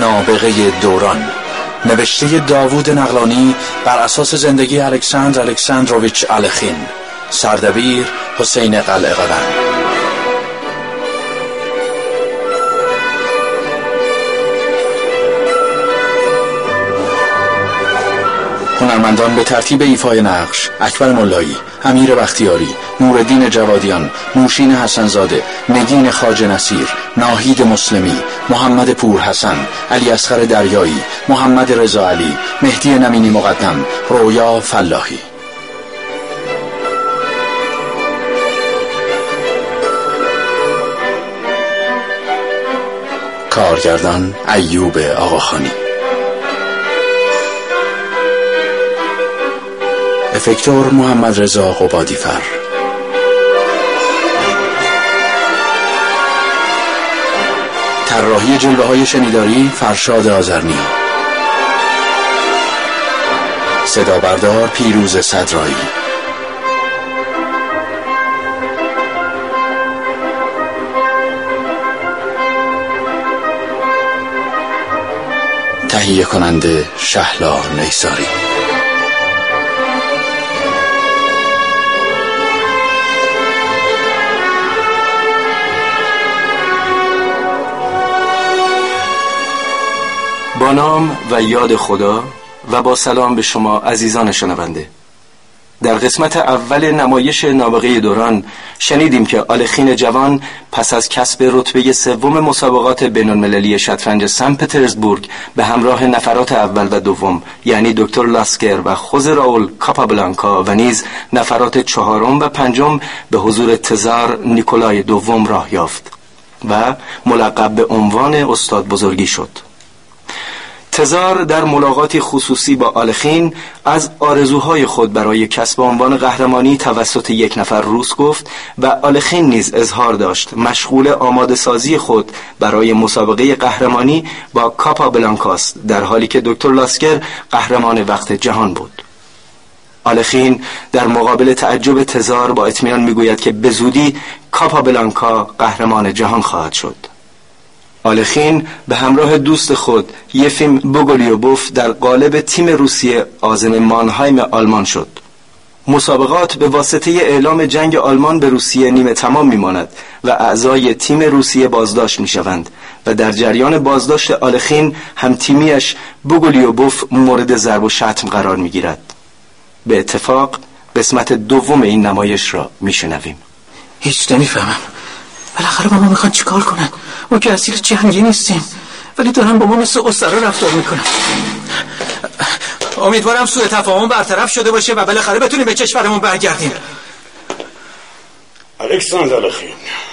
نابغه دوران، نوشته داوود نقلانی بر اساس زندگی الکساندر الکساندروویچ الخین، سردبیر حسین قلعه‌قدم. هنرمندان به ترتیب ایفای نقش: اکبر ملایی، امیر بختیاری، نورالدین جوادیان، نوشین حسنزاده، نگین خواجه نصیر، ناهید مسلمی، محمد پورحسن، علی اصغر دریایی، محمد رضا علی، مهدی نمینی مقدم، رویا فلاحی. کارگردان ایوب آقاخانی. افکتور محمد رضا قبادیفر. طراحی جلوه‌های شنیداری فرشاد آذرنیا. صدا بردار پیروز صدرایی. تهیه کننده شهلا نیساری. با نام و یاد خدا و با سلام به شما عزیزان شنونده. در قسمت اول نمایش نابغه دوران شنیدیم که الخین جوان پس از کسب رتبه سوم مسابقات بین‌المللی شطرنج سن پترزبورگ به همراه نفرات اول و دوم، یعنی دکتر لاسکر و خوزه راول کاپابلانکا و نیز نفرات چهارم و پنجم به حضور تزار نیکولای دوم راه یافت و ملقب به عنوان استاد بزرگی شد. تزار در ملاقاتی خصوصی با الخین از آرزوهای خود برای کسب عنوان قهرمانی توسط یک نفر روس گفت و الخین نیز اظهار داشت مشغول آماده سازی خود برای مسابقه قهرمانی با کاپابلانکاست، در حالی که دکتر لاسکر قهرمان وقت جهان بود. الخین در مقابل تعجب تزار با اطمینان میگوید که به زودی کاپابلانکا قهرمان جهان خواهد شد. الخین به همراه دوست خود یفیم بوگولیوبوف در قالب تیم روسیه عازم مانهایم آلمان شد. مسابقات به واسطه اعلام جنگ آلمان به روسیه نیمه تمام میماند و اعضای تیم روسیه بازداشت میشوند و در جریان بازداشت الخین هم تیمیش بوگولیوبوف مورد ضرب و شتم قرار میگیرد. به اتفاق قسمت دوم این نمایش را میشنویم. هیچ نمیفهمم. بالاخره با ما میخوان چیکار کنن؟ ما که اسیر جنگی نیستیم، ولی دارن با ما مثل اسرا رفتار میکنن. امیدوارم سوء تفاهم برطرف شده باشه و بالاخره بتونیم به کشورمون برگردیم. الکساندر الخین،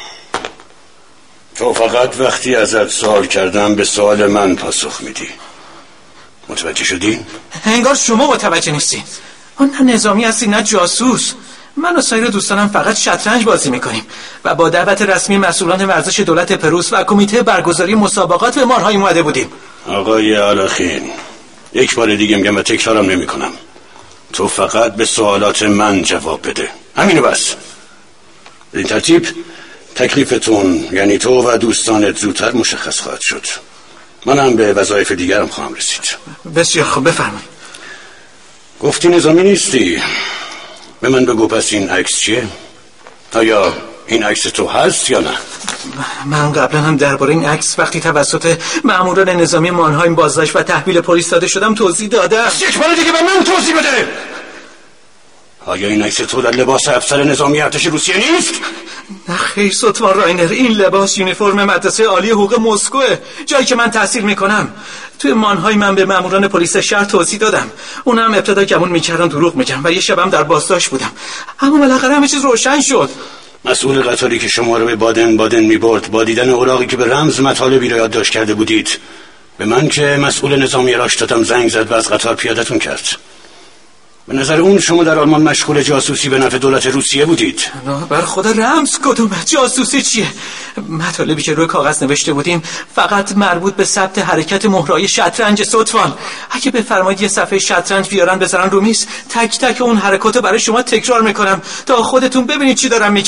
تو فقط وقتی ازت سوال کردم به سوال من پاسخ میدی. متوجه شدی؟ انگار شما متوجه نیستین. اون نه نظامی هستی نه جاسوس. من و سایر دوستانم فقط شطرنج بازی میکنیم و با دعوت رسمی مسئولان ورزش دولت پروس و کمیته برگزاری مسابقات به مارهای اومده بودیم. آقای الخین، یک بار دیگه میگم و تکرارم نمی کنم، تو فقط به سوالات من جواب بده، همینو بس. به این ترتیب تکلیفتون، یعنی تو و دوستانت، زودتر مشخص خواهد شد. منم به وظایف دیگرم خواهم رسید. بسیار خوب، بفرمایید. گفتی نظامی نیستی، به من بگو پس این عکس چیه؟ آیا این عکس تو هست یا نه؟ من قبلا هم درباره این عکس وقتی توسط ماموران نظامی مانهایم بازداشت و تحویل پلیس داده شدم توضیح دادم. یک بار دیگه به من توضیح بده. آیا این عکس تو در لباس افسر نظامی ارتش روسیه نیست؟ نه خیر ستوان راینر، این لباس یونیفرم مدرسه عالی حقوق مسکوه، جایی که من تحصیل میکنم. توی مانهای من به ماموران پلیس شهر توضیح دادم. اونم ابتدا گمون میکردن دروغ میگم و یه شبم در بازداشت بودم، اما بالاخره همه چیز روشن شد. مسئول قطاری که شما رو به بادن میبرد با دیدن اوراقی که به رمز مطالبی را یادداشت کرده بودید، به من که مسئول نظامی راشتاتم زنگ زد و از قطار پیادتون کرد. به نظر اون شما در آلمان مشغول جاسوسی به نفع دولت روسیه بودید. بر خدا رمز کدومه؟ جاسوسی چیه؟ مطالبی که روی کاغذ نوشته بودیم فقط مربوط به ثبت حرکت مهرهای شطرنج ستوان. اگه بفرمایید یه صفحه شطرنج بیارن بذارن رو میز، تک تک اون حرکاتو برای شما تکرار میکنم تا خودتون ببینید چی دارم میگم.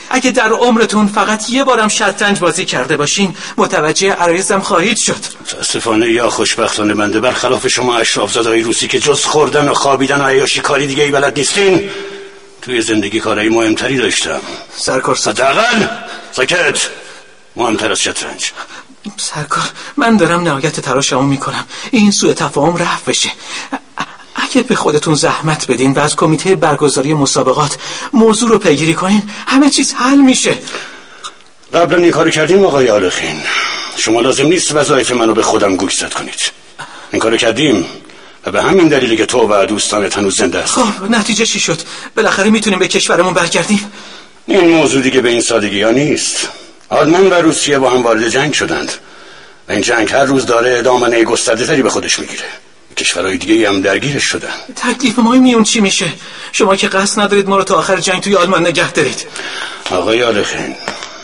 اگه در عمرتون فقط یه بارم شطرنج بازی کرده باشین متوجه عرایزم خواهید شد. متاسفانه یا خوشبختانه بنده برخلاف شما اشرافزاده‌های روسی که جز خوردن و خوابیدن و عیاشی کاری دیگه ای بلد نیستین، توی زندگی کارهای مهمتری داشتم. سرکار حداقل ساکت، مهمتر از شطرنج. سرکار من دارم نهایت تلاشمو میکنم این سوء تفاهم رفع بشه. اگه به خودتون زحمت بدین و از کمیته برگزاری مسابقات موضوع رو پیگیری کنین همه چیز حل میشه. قبلا این کارو کردیم آقای آلخین. شما لازم نیست وظایف منو به خودم گوشزد کنید. این کارو کردیم و به همین دلیلی که تو و دوستانت هنوز زنده هست. خب نتیجه چی شد؟ بالاخره میتونیم به کشورمون برگردیم؟ این موضوع دیگه به این سادگی ها نیست. آلمان و روسیه با هم وارد جنگ شدند و این جنگ هر روز داره ادامه گسترده تری به خودش میگیره. کشورهای دیگه هم درگیرش شدن. تکلیف ما میون چی میشه؟ شما که قصد ندارید ما رو تا آخر جنگ توی آلمان نگه دارید. آقای آلخین،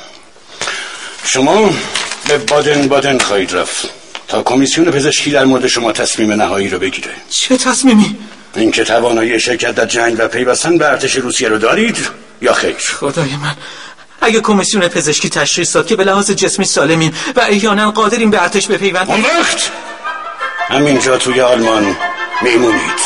شما به بادن خواهید رفت تا کمیسیون پزشکی در مورد شما تصمیم نهایی رو بگیره. چه تصمیمی؟ اینکه توانایی شرکت در جنگ و پیوستن به ارتش روسیه رو دارید یا خیر. خدای من، اگه کمیسیون پزشکی تشخیص داد که به لحاظ جسمی سالمیم و احیانا قادریم به ارتش بپیوندیم، اون وقت همینجا توی آلمان میمونید.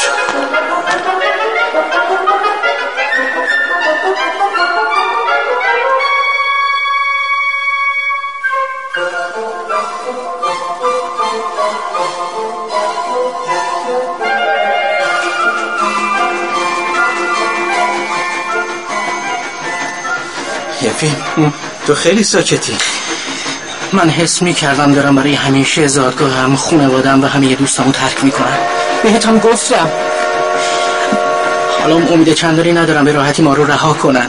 یفیم، تو خیلی ساکتی. من حس می‌کردم دارم برای همیشه زادگاهم، خانواده‌ام و همه دوستامو ترک می‌کنم. بهتون گفتم. حالا امید چندانی ندارم به راحتی ما رو رها کنن.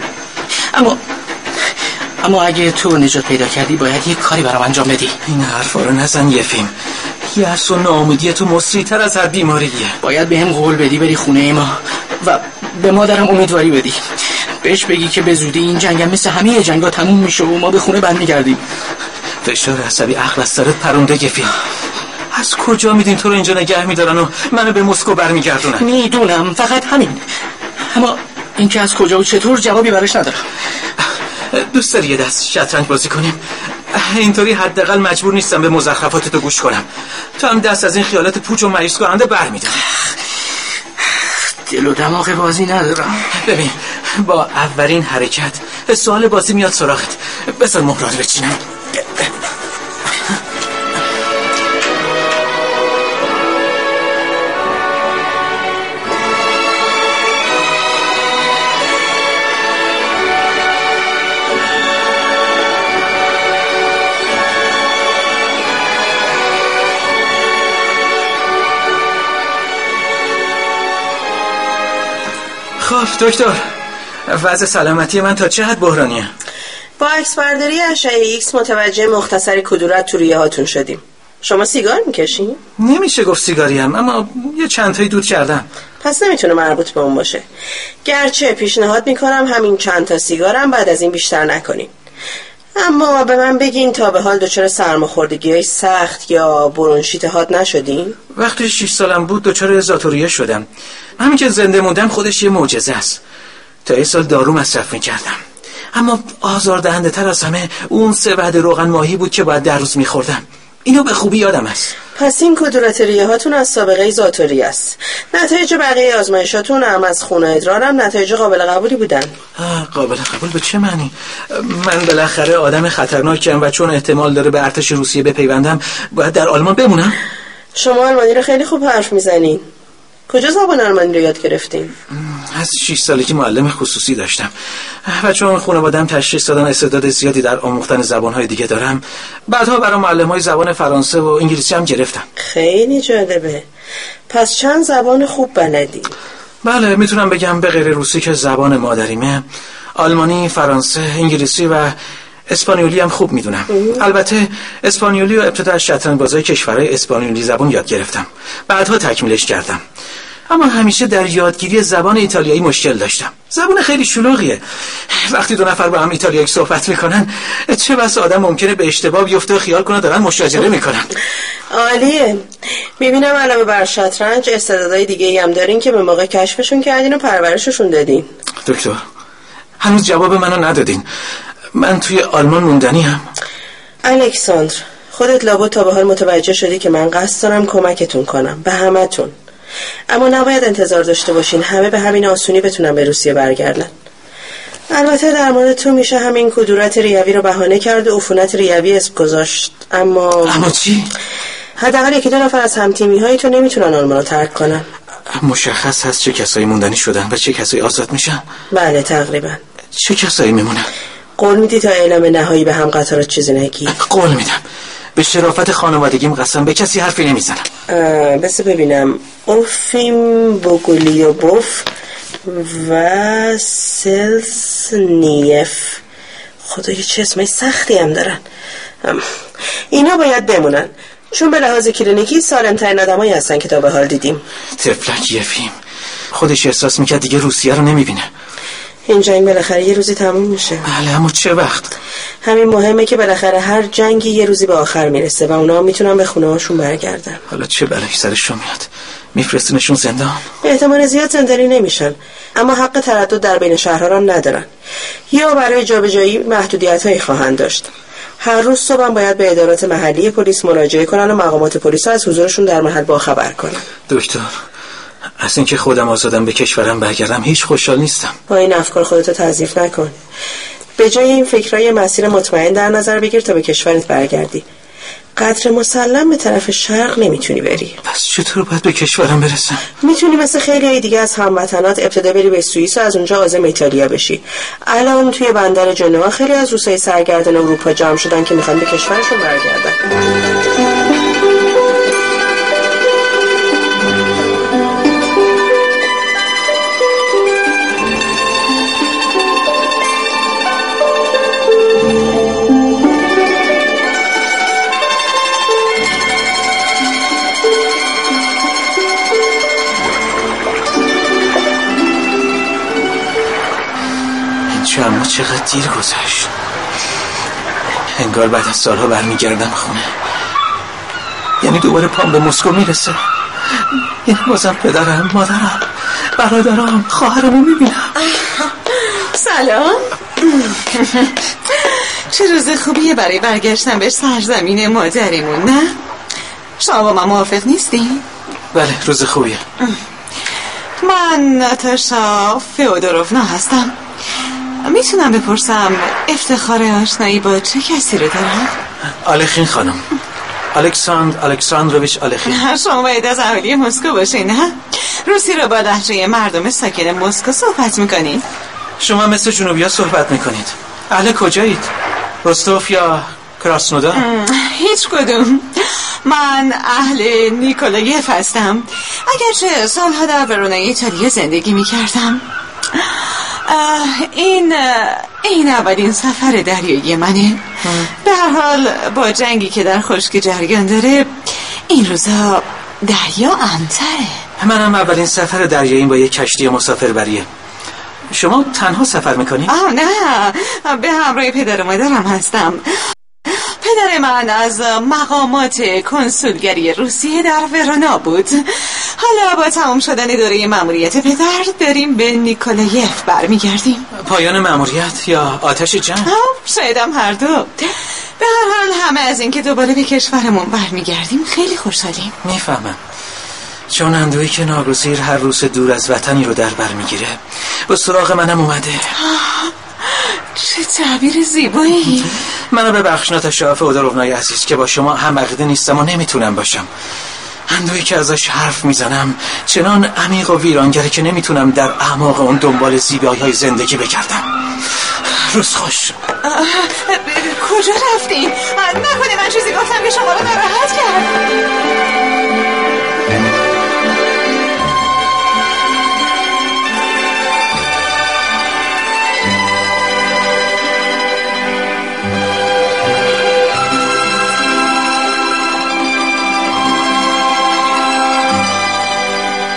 اما اگه تو نجات پیدا کردی باید یک کاری برام انجام بدی. این حرفا رو نزن یفیم. یأس و ناامیدی تو مسریع‌تر از هر بیماریه. باید بهم قول بدی بری خونه ما و به مادرم امیدواری بدی. بهش بگی که به زودی این جنگم مثل همه جنگا تموم میشه و ما به خونه برمیگردیم. فشار عصبی عقل از سرت پرونده یفیم. از کجا میدین تو رو اینجا نگه میدارن و منو به مسکو برمیگردونن؟ میدونم، فقط همین. اما اینکه از کجا و چطور جوابی براش ندارم. دوست داری یه دست شطرنج بازی کنیم؟ اینطوری حداقل مجبور نیستم به مزخرفاتتو گوش کنم. تو هم دست از این خیالات پوچ و مایوس کننده برمی‌داری. دل و دماغ بازی ندارم. ببین، با اولین حرکت سوال بازی میاد سراغت. بذار مهره رو بچینم. خب دکتر، وضع سلامتی من تا چه حد بحرانیه؟ با عکسبرداری اشعه ایکس متوجه مختصری کدورت تو ریه هاتون شدیم. شما سیگار میکشین؟ نمیشه گفت سیگاریم، اما یه چند تایی دود کردم. پس نمیتونه مربوط به اون باشه. گرچه پیشنهاد میکنم همین چند تا سیگارم بعد از این بیشتر نکنین. اما به من بگین تا به حال دچار سرماخوردگی‌های سخت یا برونشیت حاد نشدین؟ وقتی 6 سالم بود دچار ذاتوریه شدم. همین که زنده موندم خودش یه معجزه است. تا 1 سال دارو مصرف می‌کردم. اما آزاردهنده تر از همه اون 3 وعده روغن ماهی بود که باید در روز می‌خوردم. اینو به خوبی یادم است. پس این کدورت ریه هاتون از سابقه ذاتوری است. نتایج بقیه آزمایشاتون هم از خون و ادرارم نتایج قابل قبولی بودن. قابل قبول به چه معنی؟ من بالاخره آدم خطرناکم و چون احتمال داره به ارتش روسیه بپیوندم باید در آلمان بمونم؟ شما آلمانی رو خیلی خوب حرف میزنین. کجا زبان آلمانی رو یاد گرفتین؟ از 6 سالگی معلم خصوصی داشتم و چون خانواده‌ام تشخیص دادن استعداد زیادی در آموختن زبان‌های دیگه دارم، بعدها برای معلم‌های زبان فرانسه و انگلیسی هم گرفتم. خیلی جالبه. پس چند زبان خوب بلدی؟ بله، میتونم بگم به غیر روسی که زبان مادریمه، آلمانی، فرانسه، انگلیسی و اسپانیولی هم خوب میدونم. البته اسپانیولی رو ابتدا از شطرنج‌بازای کشورهای اسپانیولی زبان یاد گرفتم، بعدها تکمیلش کردم. اما همیشه در یادگیری زبان ایتالیایی مشکل داشتم. زبان خیلی شلوغیه. وقتی 2 نفر با هم ایتالیایی صحبت میکنن چه بس آدم ممکنه به اشتباه بیفته و خیال کنه دارن مشاجره میکنن. عالیه. میبینم علاوه بر شطرنج استعدادهای دیگه‌ای هم دارین که به موقع کشفشون کردین و پرورششون دادین. دکتر، هنوز جواب منو ندادین. من توی آلمان موندنیم. الکساندر، خودت لابد تا به حال متوجه شدی که من قصد دارم کمکتون کنم، به همتون. اما نباید انتظار داشته باشین همه به همین آسونی بتونن به روسیه برگردن. البته در مورد تو میشه همین کدورت ریوی رو بهانه کرد و عفونت ریوی اسم گذاشت، اما چی؟ حداقل یکی دو نفر از هم‌تیمی‌های تو نمیتونن آلمان رو ترک کنن. مشخص هست چه کسایی موندنی شدن و چه کسایی آزاد میشن؟ بله تقریبا. چه کسایی میمونن؟ قول میدی تا اعلام نهایی به هم قطارات چیزی نگی؟ قول میدم. به شرافت خانوادگیم قسم، به کسی حرفی نمیزنم. بس ببینم. اوفیم بوگولیوبوف و سلسنیف. خدای چه اسمای سختی هم دارن. اینا باید بمونن، چون به لحاظ کلینیکی سالم‌ترین آدمایی هستن که تا به حال دیدیم. تفلک یفیم خودش احساس میکرد دیگه روسیه رو نمیبینه. این جنگ بالاخره یه روزی تموم میشه. بله، اما چه وقت؟ همین مهمه که بالاخره هر جنگی یه روزی به آخر میرسه و اونا میتونن به خونه هاشون برگردن. حالا چه بلایی سرشون میاد؟ میفرستونشون زندان؟ به احتمال زیاد زندانی نمیشن، اما حق تردد در بین شهرها رو ندارن، یا برای جابجایی محدودیت‌هایی خواهند داشت. هر روز صبح باید به ادارات محلی پلیس مراجعه کنن و مقامات پلیس از حضورشون در محل باخبر کنن. دکتر، از اینکه خودم آزادم به کشورم برگردم هیچ خوشحال نیستم. با این افکار خودتو تضعیف نکن. به جای این فکرای مسیر مطمئن در نظر بگیر تا به کشورت برگردی. قدر مسلم به طرف شرق نمیتونی بری. پس چطور باید به کشورم برسم؟ میتونی مثل خیلی های دیگه از هموطنات ابتدا بری به سوئیس و از اونجا عازم ایتالیا بشی. الان توی بندر جنوا خیلی از روسای سرگردان اروپا جمع شدن که میخوان به کشورشون برگردن. اما چقدر دیر گذشت. انگار بعد از سالها برمیگردم خونه. یعنی دوباره پام به مسکو میرسه. یعنی بازم پدرم، مادرم، برادرم، خواهرمو میبینم. سلام. چه روز خوبیه برای برگشتن به سرزمین مادریمون، نه؟ شما با من موافق نیستی؟ بله، روز خوبیه. من ناتاشا فئودورونا هستم. میتونم بپرسم افتخار آشنایی با چه کسی رو دارم؟ آلخین خانم، الکساندرویچ آلخین. شما باید از اهالی مسکو باشین، نه؟ روسی رو با لهجه مردم ساکن مسکو صحبت میکنید؟ شما مثل جنوبیا صحبت میکنید. اهل کجایید؟ رستوف یا کراسنودار؟ هیچ کدوم. من اهل نیکولایف هستم، اگرچه سالها در ورونای ایتالیا زندگی میکردم. این اولین سفر دریایی منه. به هر حال با جنگی که در خشکی جریان داره این روزا دریا امن‌تره. منم اولین سفر دریایی با یک کشتی مسافربریه. شما تنها سفر میکنی؟ نه، به همراه پدر و مادرم هستم. پدر من از مقامات کنسولگری روسیه در ورونا بود. حالا با تمام شدن دوره مأموریت پدر داریم به نیکولایف برمیگردیم. پایان مأموریت یا آتش جنگ؟ شایدم هر دو. به هر حال همه از این که دوباره به کشورمون برمیگردیم خیلی خوشحالیم. میفهمم، چون اندوهی که ناگزیر هر روز دور از وطنی رو در بر میگیره به سراغ منم اومده. چه تعبیر زیبایی. منو ببخش ناتاشا فئودوروونای عزیز که با شما هم عقیده نیستم و نمیتونم باشم. اندویی که ازش حرف میزنم چنان عمیق و ویرانگره که نمیتونم در اعماق اون دنبال زیبایی‌های زندگی بگردم. روز خوش. کجا رفتین؟ نکنه من چیزی گفتم که شما رو ناراحت کرد.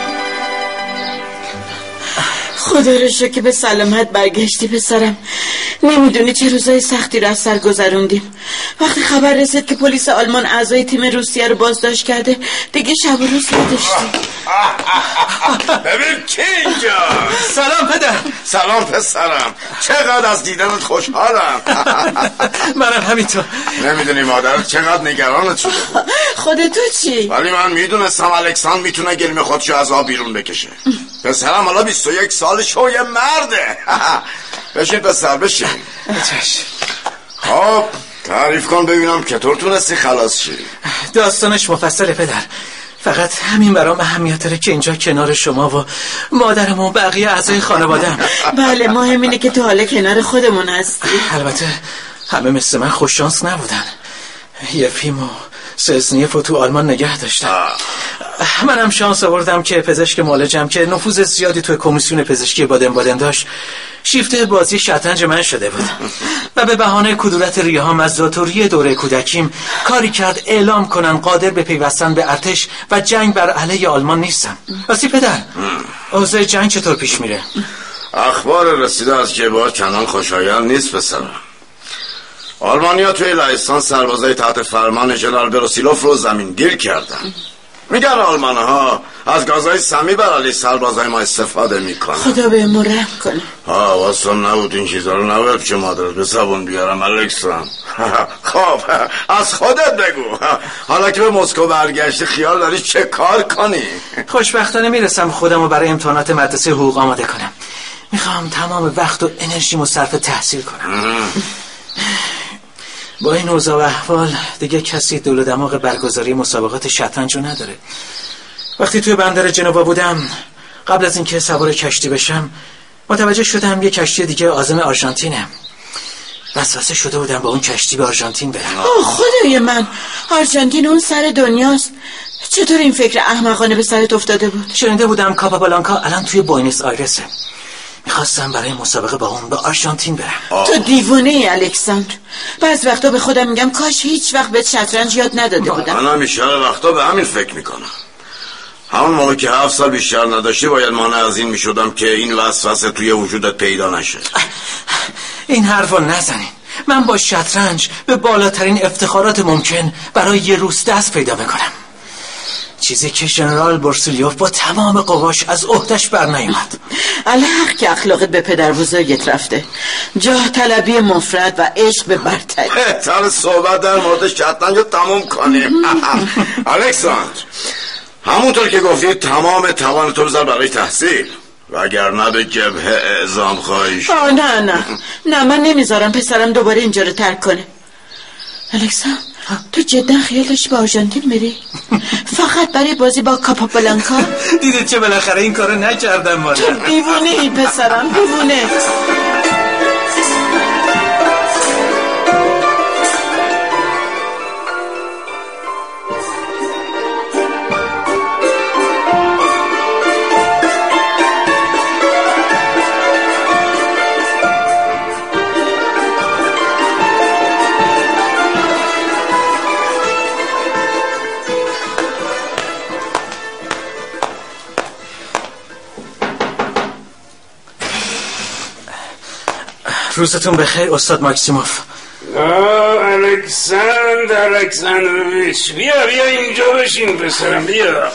خدا رو شکر که به سلامت برگشتی پسرم. نمیدونی چه روزای سختی رو از سر گذروندیم. وقتی خبر رسید که پلیس آلمان اعضای تیم روسیه رو بازداشت کرده دیگه شب و روز نداشتیم. ببین کی اینجا. سلام پدر. سلام پسرم، چقدر از دیدنت خوشحالم. منم همینطور. نمیدونی مادرت چقدر نگرانت شده. خودت تو چی؟ ولی من میدونستم الکساندر میتونه گلیم خودشو از آب بیرون بکشه. پسرم حالا 21 سالشه و یه مرده. بشین پسر بشین. خب تعریف کن ببینم چطور تونستی خلاص شی. داستانش مفصله پدر، فقط همین برام اهمیت داره که اینجا کنار شما و مادرم و بقیه اعضای خانواده‌ام. بله مهم اینه که تو حالا کنار خودمون هستی. البته همه مثل من خوششانس نبودن. یفیم و سزنیف رو تو آلمان نگه داشتم. منم شانس آوردم که پزشک معالجم که نفوذ زیادی توی کمیسیون پزشکی بادن داشت شیفته بازی شطرنج من شده بود و به بهانه کدورت ریهام از زاتوری دوره کودکیم کاری کرد اعلام کنن قادر به پیوستن به ارتش و جنگ بر علیه آلمان نیستم. راستی پدر، اوضاع جنگ چطور پیش میره؟ اخبار رسیده از جبهات چندان خوشایند نیست پسرم. آلمانیا توی لهستان سربازای تحت فرمان ژنرال بروسیلوف رو زمین گیر کردن. میگن آلمانها از گازهای سمی بر علیه سربازای ما استفاده میکنن. خدا به ما رحم کنه. واسم نبود این چیزا رو نباید که مادرت به زبون بیارم الکساندر. خب از خودت بگو، حالا که به مسکو برگشتی خیال داری چه کار کنی؟ خوشبختانه میرسم خودم رو برای امتحانات مدرسه حقوق آماده کنم. میخوام تمام وقت و انرژیمو صرف تحصیل کنم. با این اوضاع و احوال دیگه کسی دل و دماغ برگزاری مسابقات شطرنج رو نداره. وقتی توی بندر جنوا بودم قبل از اینکه سوار کشتی بشم متوجه شدم یه کشتی دیگه عازم آرژانتینه. وسوسه شده بودم با اون کشتی به آرژانتین برم. خدای من، آرژانتین اون سر دنیاست. چطور این فکر احمقانه به سرت افتاده بود؟ شنیده بودم کاپابلانکا الان توی بوئنوس آیرسه. میخواستم برای مسابقه با اون به آرژانتین برم. تو دیوونه ای الکساندر. بعض وقتا به خودم میگم کاش هیچ وقت به شطرنج یاد نداده بودم. من همیشه وقتا به همین فکر میکنم. همون موقع که 7 سال بیشتر نداشتی باید مانع از این میشدم که این وسوسه توی وجودت پیدا نشه. این حرفا نزنین. من با شطرنج به بالاترین افتخارات ممکن برای یه روز دست پیدا میکنم، چیزی که ژنرال بروسیلوف با تمام قواش از عهده‌اش برنیامد. الحق که اخلاقت به پدر بزرگت رفته. جاه طلبی مفرد و عشق به برتری. بهتر صحبت در مورد شطرنج رو تموم کنیم. الکساندر، همونطور که گفتی تمام توان تو بذار برای تحصیل، وگرنه به جبهه اعزام خواهی شد. نه من نمیذارم پسرم دوباره اینجا رو ترک کنه. الکساندر، تو جدا خیال داشتی به آرژانتین بری؟ فقط برای بازی با کاپابلانکا؟ دیدید چه بالاخره این کارو نکردم مادر. تو دیوونه ای پسرم، دیوونه. روزتون بخیر استاد ماکسیموف. الکساندرویچ، بیا اینجا بشین پسرم، بیا.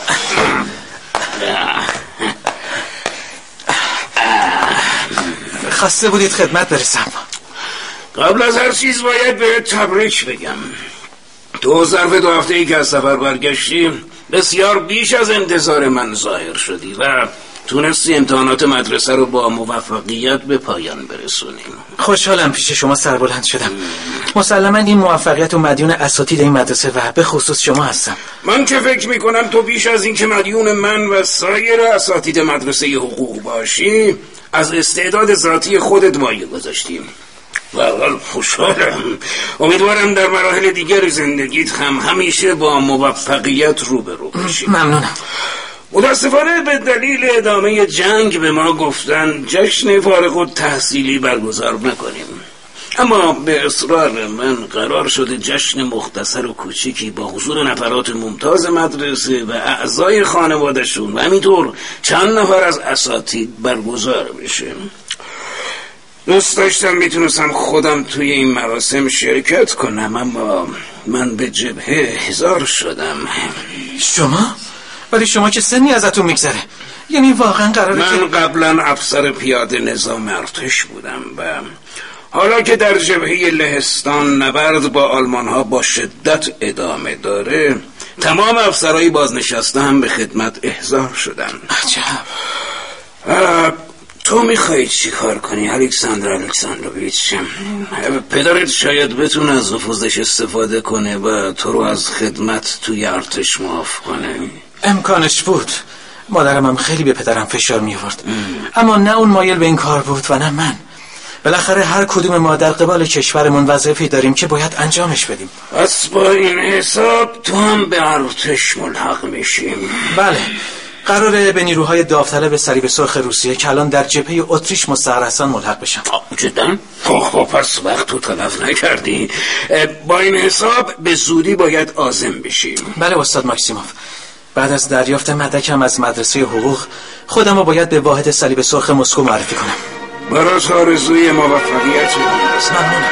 خواسته بودید خدمت برسم. قبل از هر چیز باید بهت تبریک بگم. تو ظرف 2 هفته‌ای که از سفر برگشتی بسیار بیش از انتظار من ظاهر شدی و تونستی امتحانات مدرسه رو با موفقیت به پایان برسونیم. خوشحالم پیش شما سربلند شدم. مسلما این موفقیت و مدیون اساتید این مدرسه و به خصوص شما هستم. من که فکر میکنم تو بیش از این که مدیون من و سایر اساتید مدرسه حقوق باشی، از استعداد ذاتی خودت مایه گذاشتیم. واقعا خوشحالم. امیدوارم در مراحل دیگر زندگیت هم همیشه با موفقیت روبرو بشی. ممنونم. متاسفانه به دلیل ادامه جنگ به ما گفتن جشن فارغ التحصیلی برگزار نکنیم، اما به اصرار من قرار شده جشن مختصر و کوچیکی با حضور نفرات ممتاز مدرسه و اعضای خانواده‌شون و همینطور چند نفر از اساتید برگزار بشه. دوست داشتم میتونستم خودم توی این مراسم شرکت کنم، اما من به جبهه احضار شدم. شما؟ ولی شما که سنی ازتون میگذره. یعنی واقعا قراره من قبلا افسر پیاده نظام ارتش بودم و حالا که در جبهه لهستان نبرد با آلمان ها با شدت ادامه داره، تمام افسرهای بازنشسته هم به خدمت احضار شدن. عجب. تو میخوایی چی کار کنی الکساندر الکساندروویچ؟ پدرت شاید بتونه از نفوذش استفاده کنه و تو رو از خدمت توی ارتش معاف کنه. امکانش بود. مادرم هم خیلی به پدرم فشار می آورد، اما نه اون مایل به این کار بود و نه من. بالاخره هر کدوم ما در قبال کشورمون وظیفه‌ای داریم که باید انجامش بدیم. پس با این حساب تو هم به ارتش ملحق میشیم؟ بله، قراره به نیروهای داوطلب صلیب سرخ روسیه که الان در جبهه اتریش مستقر هستن ملحق بشم. جدا؟ خب پس وقت تو تلف نکردی. با این حساب به زودی باید عازم بشیم. بله استاد ماکسیموف. بعد از دریافت مدرکم از مدرسه حقوق خودم رو باید به واحد صلیب سرخ مسکو معرفی کنم. برات آرزوی موفقیت می‌کنم. ممنونم.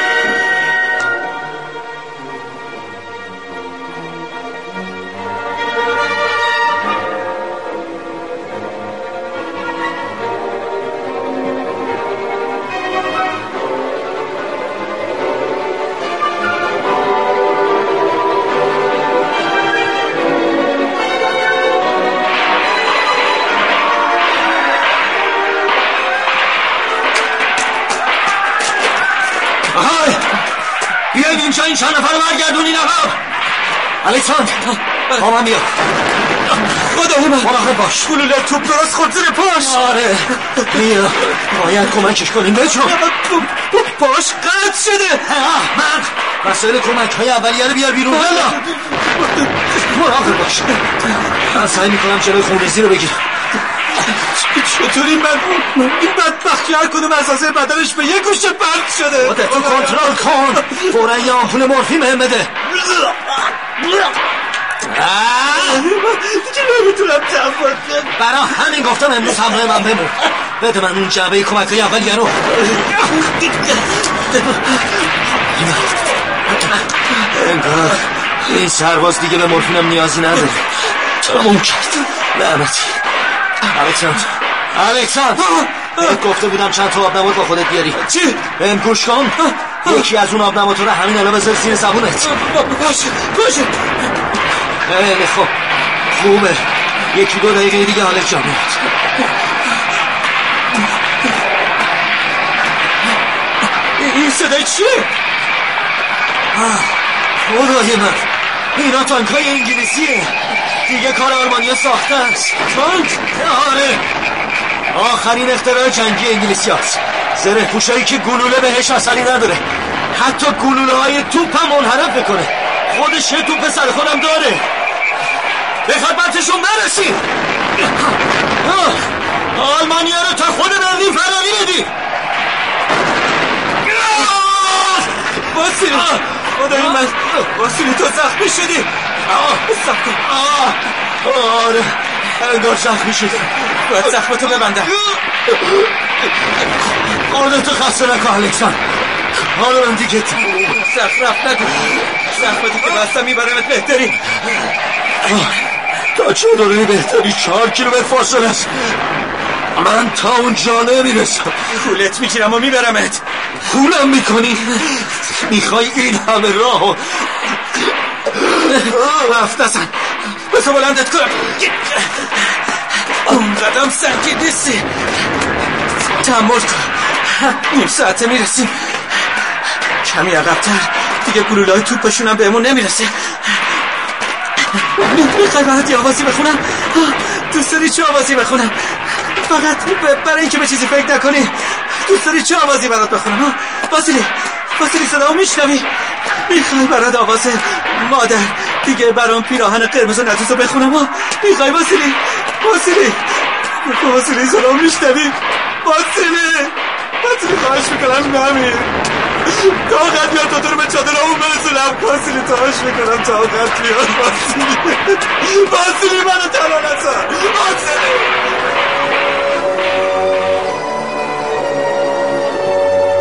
این چند نفر برگردونین عقب. الکساندر با من بیا. خدا من مراقب باش. گلوله توپ درست خورد زیر پاش. آره بیا، باید کمکش کنیم. بچو پاش قطع شده. من وسایل کمک های اولیه رو بیار بیرون. مراقب باش. من سعی میکنم جلوی خونریزی رو بگیرم. چطوری من این بدبخت هر کدوم اساسه بدنش به یک گوشه پرت شده. خودتو کنترل کن. فورا یه آمپول مورفین بهم بده. دیگه نمیتونم تحمل کنم. برای همین گفتم امروز همراه من بمون. بده من اون جعبه کمک های اولیه رو. انگار این سرباز دیگه به مورفینم نیازی نداره. تموم کرد. لعنتی. الکساندر بهت گفته بودم چند تا آبنبات با خودت بیاری. چی؟ بهم گوش کن. یکی از اون آبنباتو رو همین الان بذار زیر زبونت. باشه. خیلی خوب. خوبه. 1-2 دقیقه دیگه حالت جا میاد. این صدای چیه؟ خدای من، اینا تانکای انگلیسیه. دیگه کار آلمانیا ساخته است. تانک؟ آره، آخرین اختراع جنگی انگلیسی هست. زره پوشایی که گلوله بهش اثری نداره. حتی گلوله های توپ هم منحرف میکنه. خودش یه توپ سر خودم داره. به خدمتشون برسیم. آلمانیا رو تا خود برلین فراری بدیم. واسیلی، خدای من، واسیلی تو زخمی شدی. سب کن. آره، انگار زخمی شدی. باید زخمتو ببندم. خودتو خسته نکن الکساندر. حالا من دیگه زخم رفت نکن. زخمتی که بستم میبرمت بهتری. تا چه دوره بهتری؟ 4 کیلومتر فاصله است. من تا اونجا نمیرسم. کولت میگیرم و میبرمت. کولم میکنی؟ میخوای این همه راهو؟ رفت نزن. بسا بلندت کنم. اون قدم سنگی نیستی. تحمل کن. 1 ساعته میرسیم. کمی عقب‌تر. دیگه گلوله‌های توپشونم بهمون نمیرسه. میخوای برات یه آوازی بخونم؟ دوست داری چه آوازی بخونم؟ فقط برای اینکه به چیزی فکر نکنی. دوست داری چه آوازی برات بخونم؟ واسیلی صدامو میشنوی؟ میخوای برات آواز مادر دیگه برام پیراهن قرمز و نتوسو بخونم؟ میخوای واسیلی صدامو میشنوی؟ واسیلی خواهش میکنم نمیر. طاقت بیاد تا تو رو به چادرامون برسونم. واسیلی خواهش میکنم طاقت بیاد. واسیلی منو تنها نذار. واسیلی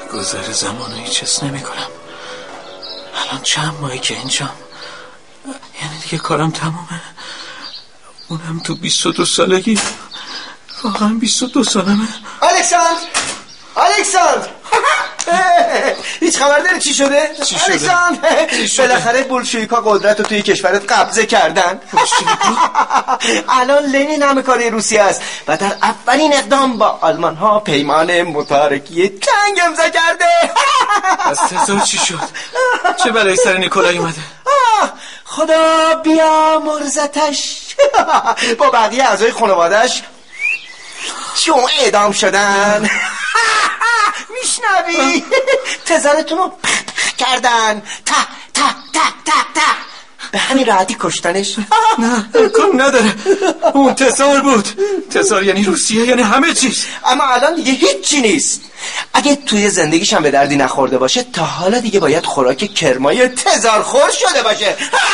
گذر زمان رو هیچ حس نمی کنم. الان چند ماهی که اینجام، یعنی دیگه کارم تمومه. اونم تو 22 سالگی. واقعا 22 سالمه. الکساندر هیچ خبر داری چی شده؟ الکساندر بالاخره بولشویکا قدرت رو توی کشورت قبضه کردن. الان لنین همه کاری روسیه است و در اولین اقدام با آلمان ها پیمان متارکه جنگ امضا کرده. از تزار چی شد؟ چه بلایی سر نیکولای اومده؟ خدا بیامرزتش. با بقیه اعضای خانواده‌اش چون اعدام شدن. میشنوی؟ تزارتون رو کردن. به همین راحتی کشتنش. نه امکان نداره. اون تزار بود. تزار یعنی روسیه، یعنی همه چیز. اما الان دیگه هیچی نیست. اگه توی زندگیش هم به دردی نخورده باشه تا حالا دیگه باید خوراک کرمای تزار خور شده باشه.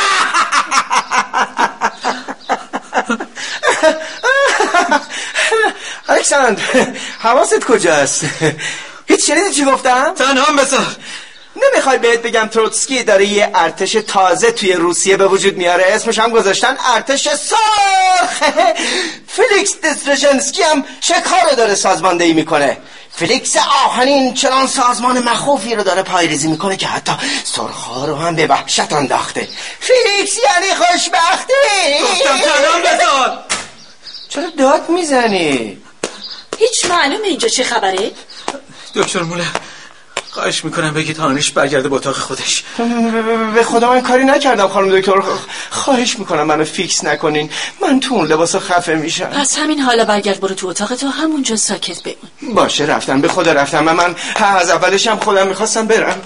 الکساندر حواست کجاست؟ هیچ شنیدی چی گفتم؟ تنهام بذار. نمیخوای بهت بگم تروتسکی داره یه ارتش تازه توی روسیه به وجود میاره، اسمش هم گذاشتن ارتش سرخ. فلیکس دسترژنسکی هم شکار رو داره سازماندهی میکنه. فلیکس آهنین چنان سازمان مخوفی رو داره پایریزی میکنه که حتی سرخ‌ها رو هم به وحشت انداخته. فلیکس یعنی خوشبختی. گفتم تنهام بذار. چرا داد میزنی؟ هیچ معلومه اینجا چه خبره؟ دکتر موله خواهش میکنم بگید هانریش برگرده به اتاق خودش. به خدا من کاری نکردم خانم دکتر. خواهش میکنم منو فیکس نکنین، من تو اون لباسا خفه میشم. پس همین حالا برگرد برو تو اتاق تو، همونجا ساکت بمون. باشه رفتم، به خدا رفتم. من از اولش هم خودم میخواستم برم.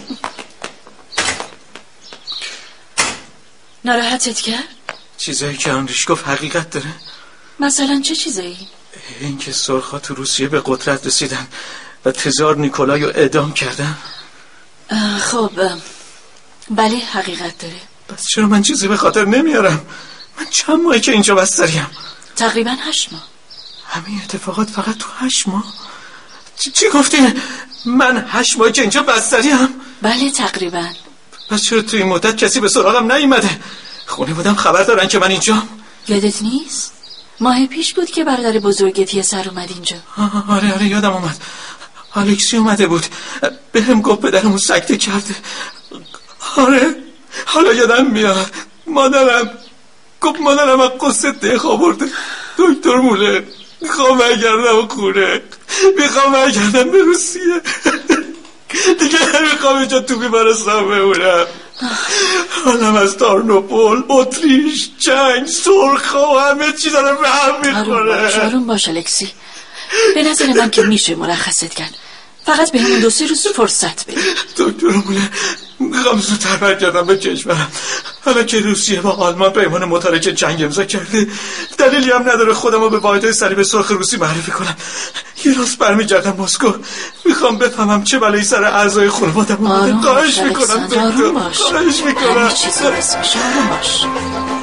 ناراحتت کرد؟ چیزایی که هانریش گفت حقیقت داره؟ مثلا چه چیزایی؟ این که سرخ‌ها تو روسیه به قدرت رسیدن و تزار نیکولای رو اعدام کردن. خب بله حقیقت داره. پس چرا من چیزی به خاطر نمیارم؟ من چند ماهی که اینجا بستریم؟ تقریبا 8 ماه. همین اتفاقات فقط تو 8 ماه؟ چی گفتی؟ من 8 ماهی که اینجا بستریم؟ بله تقریبا. پس چرا تو این مدت کسی به سراغم نیومده؟ خونه بودم خبر دارن که من اینجام؟ یادت نیست؟ ماه پیش بود که برادر بزرگت یه سر اومد اینجا. آره یادم اومد. الکسی اومده بود، بهم گفت پدرمون سکته کرده. آره حالا یادم میاد. مادرم از قصه دق آورده. دکتر موله میخوام برگردم خونه، میخوام برگردم به روسیه. دیگه نمیخوام اینجا تو بیمارستان بمونم. حالم از تارنوپول، اتریش، جنگ، سرخ‌ها و همه چی داره به هم میخوره. آروم باش الکسی. به نظر من که میشه مرخصت کرد. فقط به همون 2-3 روز فرصت بده. دکتر موله میخوام زودتر برگردم به کشورم. حالا که روسیه با آلمان پیمان متارکه جنگ امضا کرده، دلیلی هم نداره خودم رو به واحدهای صلیب سرخ روسی معرفی کنم. یه روز برمیگردم مسکو. میخوام بفهمم چه بلایی سر اعضای خانواده‌ام اومده. خواهش میکنم دکتر. آروم باش. خواهش میکنم. همه چیز درست میشه. آروم باش.